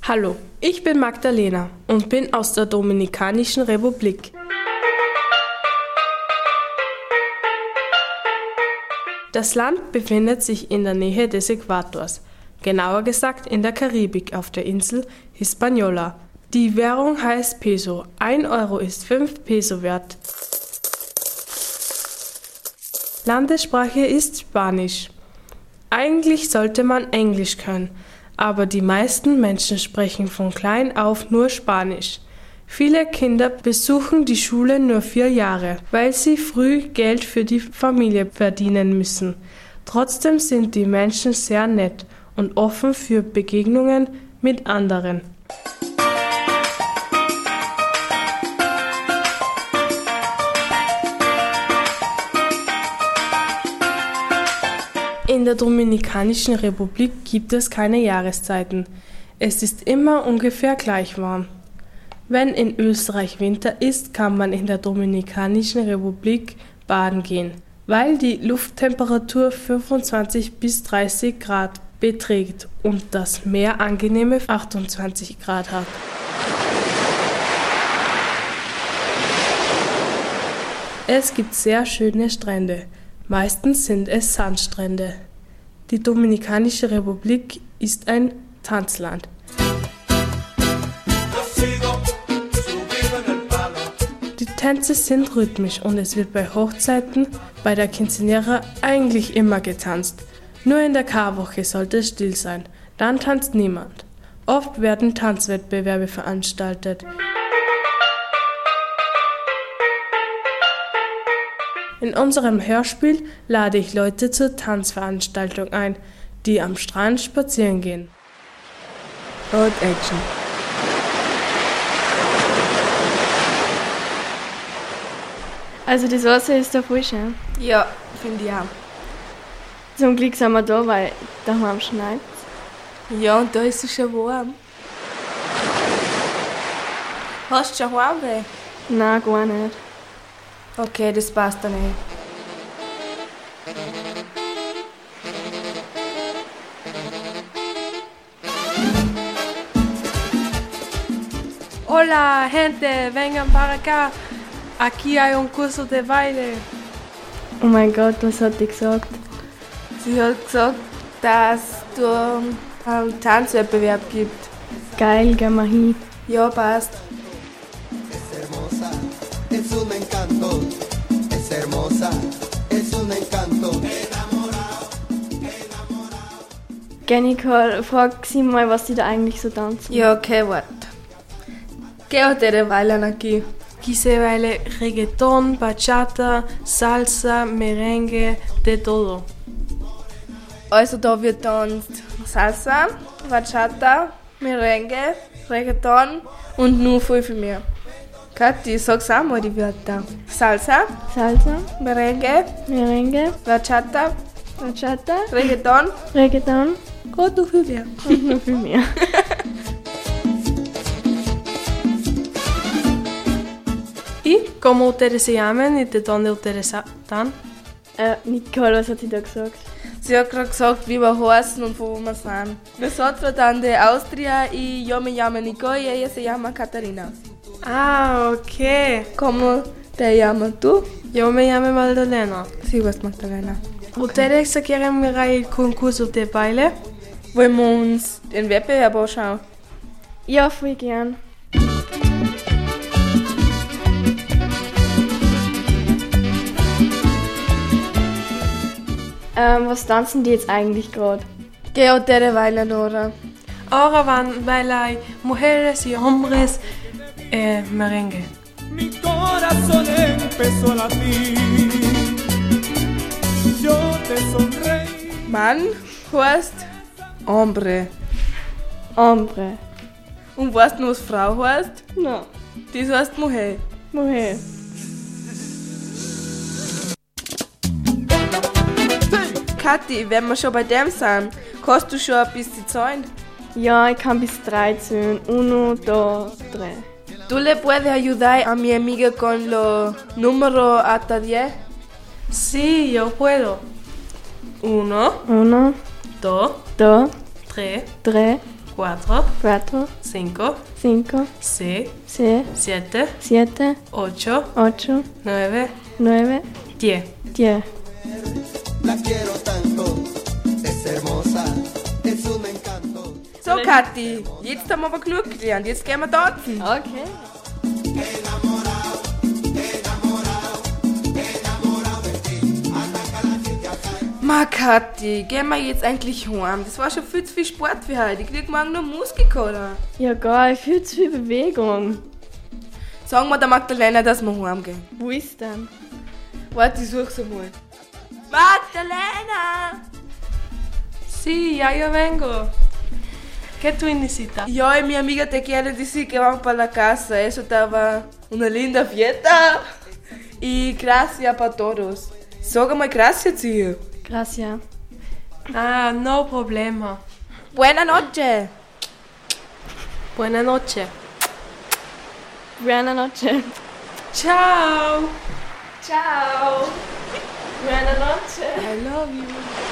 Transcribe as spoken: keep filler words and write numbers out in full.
Hallo, ich bin Magdalena und bin aus der Dominikanischen Republik. Das Land befindet sich in der Nähe des Äquators, genauer gesagt in der Karibik auf der Insel Hispaniola. Die Währung heißt Peso. Ein Euro ist fünf Peso wert. Landessprache ist Spanisch. Eigentlich sollte man Englisch können, aber die meisten Menschen sprechen von klein auf nur Spanisch. Viele Kinder besuchen die Schule nur vier Jahre, weil sie früh Geld für die Familie verdienen müssen. Trotzdem sind die Menschen sehr nett und offen für Begegnungen mit anderen. In der Dominikanischen Republik gibt es keine Jahreszeiten. Es ist immer ungefähr gleich warm. Wenn in Österreich Winter ist, kann man in der Dominikanischen Republik baden gehen, weil die Lufttemperatur fünfundzwanzig bis dreißig Grad beträgt und das Meer angenehme achtundzwanzig Grad hat. Es gibt sehr schöne Strände. Meistens sind es Sandstrände. Die Dominikanische Republik ist ein Tanzland. Die Tänze sind rhythmisch und es wird bei Hochzeiten, bei der Quinceañera eigentlich immer getanzt. Nur in der Karwoche sollte es still sein, dann tanzt niemand. Oft werden Tanzwettbewerbe veranstaltet. In unserem Hörspiel lade ich Leute zur Tanzveranstaltung ein, die am Strand spazieren gehen. Road Action. Also das Wasser ist da voll schön. Ja, finde ich auch. Zum Glück sind wir da, weil daheim schneit. Ja, und da ist es schon warm. Hast du schon Heimweh? Nein, gar nicht. Okay, das passt dann nicht. Hola, gente, vengan para acá. Aquí hay un curso de baile. Oh mein Gott, was hat die gesagt? Sie hat gesagt, dass du einen Tanzwettbewerb gibt. Geil, gehen wir hin. Ja, passt. Es hermosa, es un encanto. Es hermosa, es un encanto. Enamorado, enamorado. Geh, Nicole, frag sie mal, was die da eigentlich so tanzen. Ja, okay, warte. ¿Qué te bailan aquí? Aquí se baila reggaetón, bachata, salsa, merengue, de todo. Also da wird tanzt Salsa, Bachata, Merengue, Reggaeton und nur viel, viel mehr. Kathi, sag's auch mal die Wörter. Salsa, Salsa, Merengue, Merengue, Bachata, Bachata, Reggaeton Reggaeton und noch viel mehr. und noch viel mehr. ¿Y cómo ustedes se llaman y de dónde ustedes están? Äh, Nicole, was hat sie da gesagt? Sie hat gerade gesagt, wie wir heißen und von wo wir sind. Nosotros están de Austria y yo me llamo Nicole y ella se llama Catarina. Ah, ok. ¿Cómo te llamas tú? Yo me llamo Magdalena. Sí, was Magdalena. ¿Ustedes se quieren mirar el concurso de baile? Wollen wir uns den Wettbewerb anschauen? Ja, voll gern. Ähm, was tanzen die jetzt eigentlich gerade? ¿Qué ustedes bailan ahora? Ahora van bailar mujeres y hombres eh, merengue. Mi corazón empezó a latir. Yo te sonreí. Mann heißt Hombre. Hombre. Und weißt du, was Frau heißt? No. Das heißt Mujer. Woher? Kathi, wenn wir schon bei dem sind, kannst du schon ein bisschen zahlen? Ja, ich kann bis drei zählen. Uno, dos, tres. ¿Tú le puedes ayudar a mi amiga con los números hasta diez? Sí, yo puedo. Uno, Uno, dos, dos, tres, tres, cuatro, cuatro, cinco, cinco, seis, seis, siete, siete, ocho, ocho, nueve, nueve, diez. diez. La quiero tanto, es hermosa, es un encanto. So, Kathi, jetzt haben wir aber genug gelernt. Jetzt gehen wir tanzen. Okay. Ma, Kathi, gehen wir jetzt eigentlich heim? Das war schon viel zu viel Sport für heute. Ich krieg morgen noch Muskelkater. Ja, geil, viel zu viel Bewegung. Sagen wir der Magdalena, dass wir heimgehen. Wo ist denn? Warte, ich suche sie mal. Magdalena! Sí, ya yo vengo. ¿Qué tú necesitas? Yo y mi amiga te quieren decir que vamos para la casa. Eso estaba una linda fiesta. Y gracias para todos. Sag mal gracias, tío. Gracias. Ah, no problema. Buena noche. Buenas noches. Buenas noches. Ciao. Ciao. Buenas noches. I love you.